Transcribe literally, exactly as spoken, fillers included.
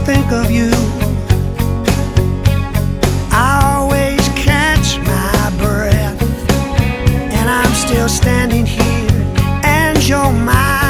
think of you, I always catch my breath, and I'm still standing here, and you're mine.